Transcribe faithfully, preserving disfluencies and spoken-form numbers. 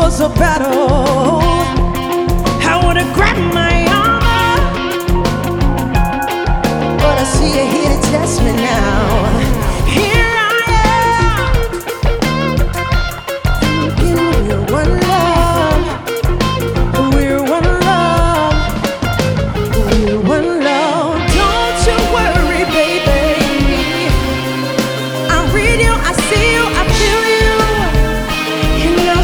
was a battle, I would have grabbed my armor, but I see you here to test me now.